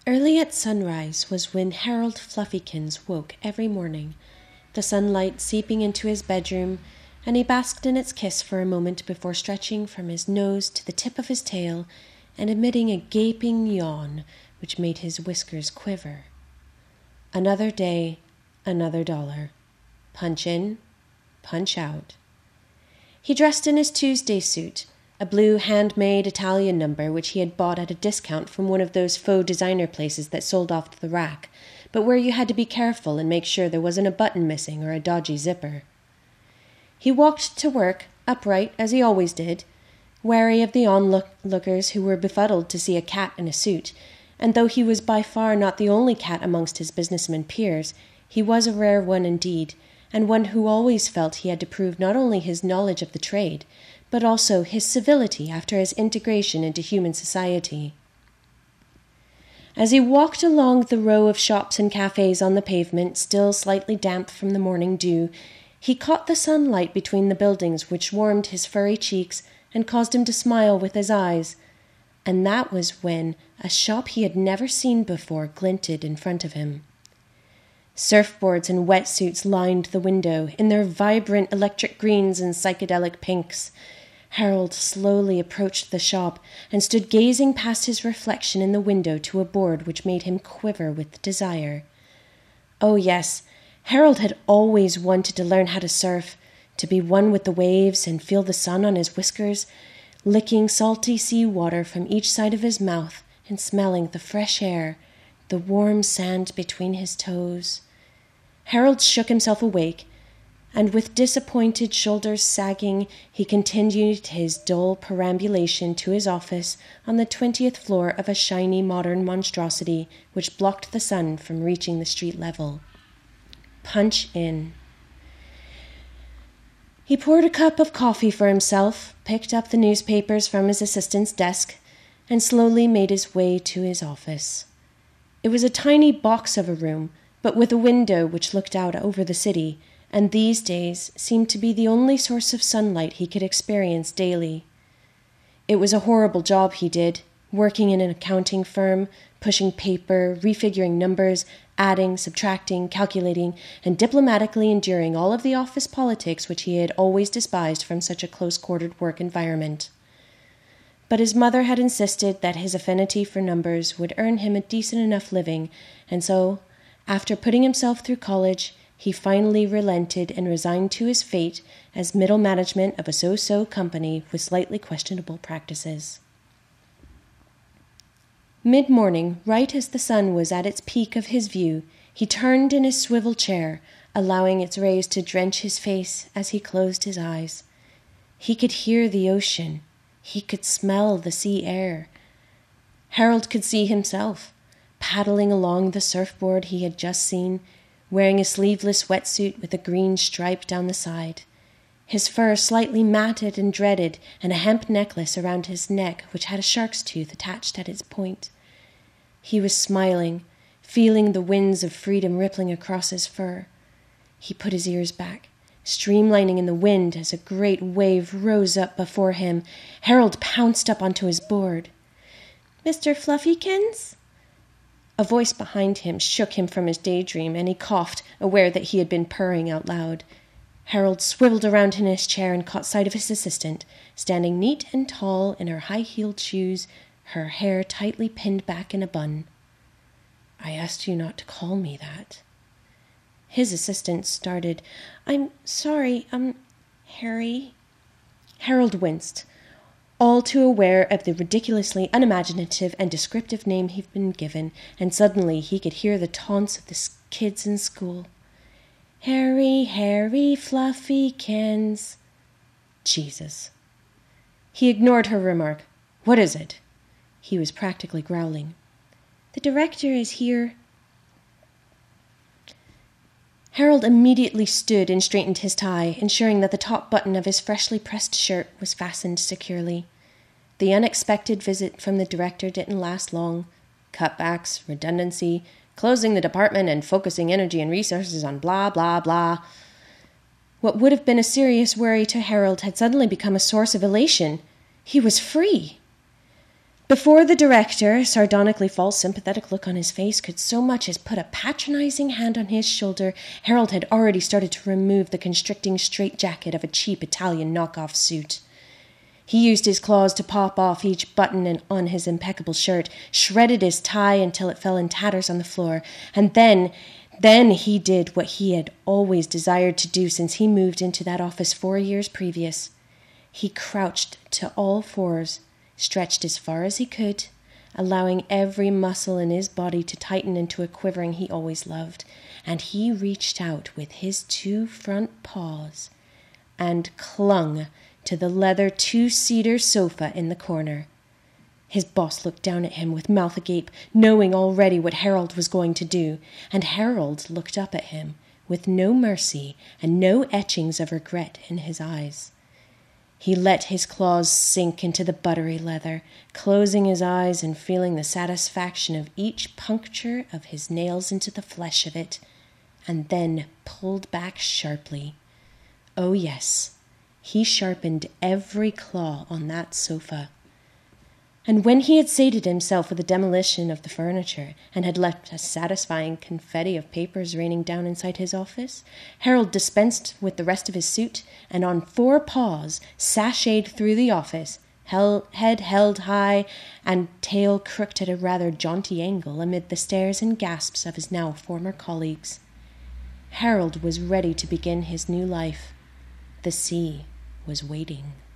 Early at sunrise was when Harold Fluffykins woke every morning, the sunlight seeping into his bedroom, and he basked in its kiss for a moment before stretching from his nose to the tip of his tail and emitting a gaping yawn which made his whiskers quiver. Another day, another dollar. Punch in, punch out. He dressed in his Tuesday suit, a blue handmade Italian number which he had bought at a discount from one of those faux designer places that sold off the rack, but where you had to be careful and make sure there wasn't a button missing or a dodgy zipper. He walked to work, upright as he always did, wary of the onlookers who were befuddled to see a cat in a suit, and though he was by far not the only cat amongst his businessmen peers, he was a rare one indeed, and one who always felt he had to prove not only his knowledge of the trade, but also his civility after his integration into human society. As he walked along the row of shops and cafes on the pavement, still slightly damp from the morning dew, he caught the sunlight between the buildings which warmed his furry cheeks and caused him to smile with his eyes, and that was when a shop he had never seen before glinted in front of him. Surfboards and wetsuits lined the window in their vibrant electric greens and psychedelic pinks. Harold slowly approached the shop and stood gazing past his reflection in the window to a board which made him quiver with desire. Oh yes, Harold had always wanted to learn how to surf, to be one with the waves and feel the sun on his whiskers, licking salty sea water from each side of his mouth and smelling the fresh air, the warm sand between his toes. Harold shook himself awake, and with disappointed shoulders sagging, he continued his dull perambulation to his office on the 20th floor of a shiny modern monstrosity which blocked the sun from reaching the street level. Punch in. He poured a cup of coffee for himself, picked up the newspapers from his assistant's desk, and slowly made his way to his office. It was a tiny box of a room, but with a window which looked out over the city, and these days seemed to be the only source of sunlight he could experience daily. It was a horrible job he did, working in an accounting firm, pushing paper, refiguring numbers, adding, subtracting, calculating, and diplomatically enduring all of the office politics which he had always despised from such a close-quartered work environment. But his mother had insisted that his affinity for numbers would earn him a decent enough living, and so, after putting himself through college, he finally relented and resigned to his fate as middle management of a so-so company with slightly questionable practices. Mid-morning, right as the sun was at its peak of his view, he turned in his swivel chair, allowing its rays to drench his face as he closed his eyes. He could hear the ocean. He could smell the sea air. Harold could see himself, paddling along the surfboard he had just seen, wearing a sleeveless wetsuit with a green stripe down the side, his fur slightly matted and dreaded, and a hemp necklace around his neck which had a shark's tooth attached at its point. He was smiling, feeling the winds of freedom rippling across his fur. He put his ears back, streamlining in the wind as a great wave rose up before him. Harold pounced up onto his board. "Mr. Fluffykins?" A voice behind him shook him from his daydream, and he coughed, aware that he had been purring out loud. Harold swiveled around in his chair and caught sight of his assistant, standing neat and tall in her high-heeled shoes, her hair tightly pinned back in a bun. "I asked you not to call me that." His assistant started. "I'm sorry, Harry." Harold winced, all too aware of the ridiculously unimaginative and descriptive name he'd been given, and suddenly he could hear the taunts of the kids in school. "Harry, Fluffykins." Jesus. He ignored her remark. "What is it?" He was practically growling. "The director is here." Harold immediately stood and straightened his tie, ensuring that the top button of his freshly pressed shirt was fastened securely. The unexpected visit from the director didn't last long. Cutbacks, redundancy, closing the department and focusing energy and resources on blah, blah, blah. What would have been a serious worry to Harold had suddenly become a source of elation. He was free. Before the director, sardonically false, sympathetic look on his face, could so much as put a patronizing hand on his shoulder, Harold had already started to remove the constricting straitjacket of a cheap Italian knockoff suit. He used his claws to pop off each button on his impeccable shirt, shredded his tie until it fell in tatters on the floor, and then he did what he had always desired to do since he moved into that office 4 years previous. He crouched to all fours, stretched as far as he could, allowing every muscle in his body to tighten into a quivering he always loved, and he reached out with his 2 front paws and clung to the leather 2-seater sofa in the corner. His boss looked down at him with mouth agape, knowing already what Harold was going to do, and Harold looked up at him with no mercy and no etchings of regret in his eyes. He let his claws sink into the buttery leather, closing his eyes and feeling the satisfaction of each puncture of his nails into the flesh of it, and then pulled back sharply. Oh yes, he sharpened every claw on that sofa. And when he had sated himself with the demolition of the furniture and had left a satisfying confetti of papers raining down inside his office, Harold dispensed with the rest of his suit and on 4 paws sashayed through the office, head held high and tail crooked at a rather jaunty angle amid the stares and gasps of his now former colleagues. Harold was ready to begin his new life. The sea was waiting.